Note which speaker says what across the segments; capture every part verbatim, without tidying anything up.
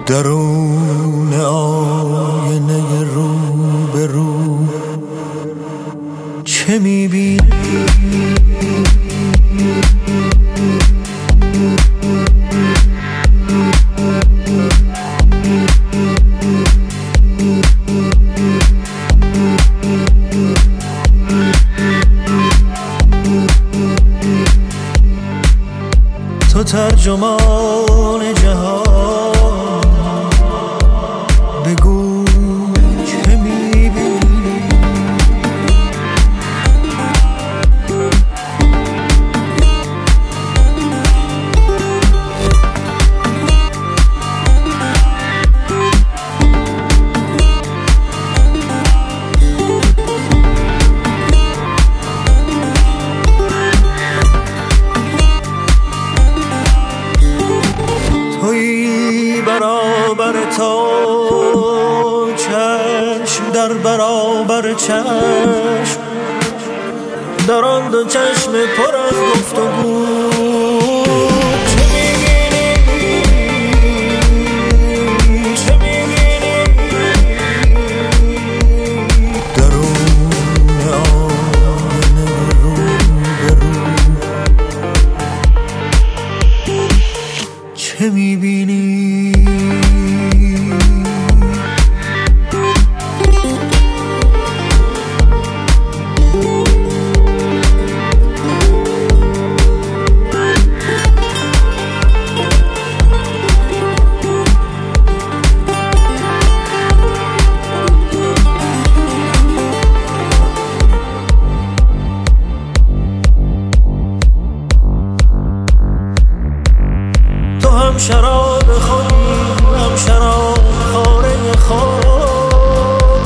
Speaker 1: درون آینه رو به رو چه میبینی؟ تو ترجمان جهان، بگو چه میبینی؟ تویی برابر تا چشم در برابر چشم، در آن دو چشم پر از گفتگو چه می‌بینی؟ چه می‌بینی؟ درون آینه رو به رو چه می‌بینی؟ هم شراب خودی، هم شراب خاره خود،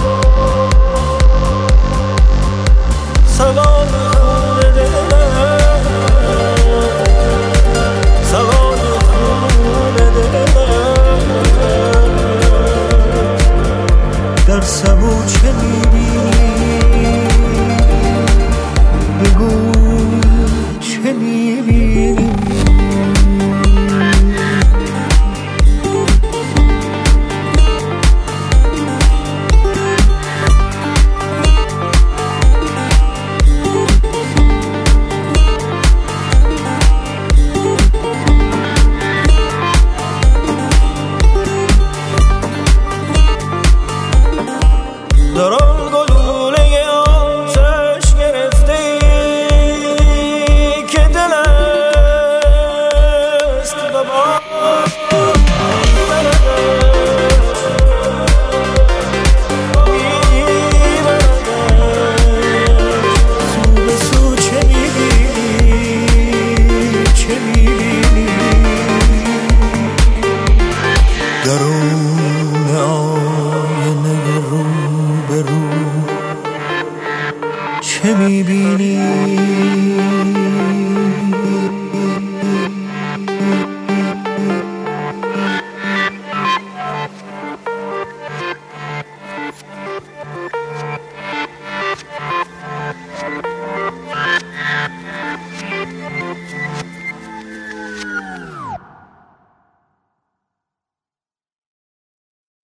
Speaker 1: سوار خون دلم، سوار خون دلم. در سبو چه میبینی؟ بگو چه میبینی؟ در آن گلوله آتش گرفته که دل است و با سو به سو چه میبینی؟ چه میبینی؟ درون آینه رو به رو چه میبینی؟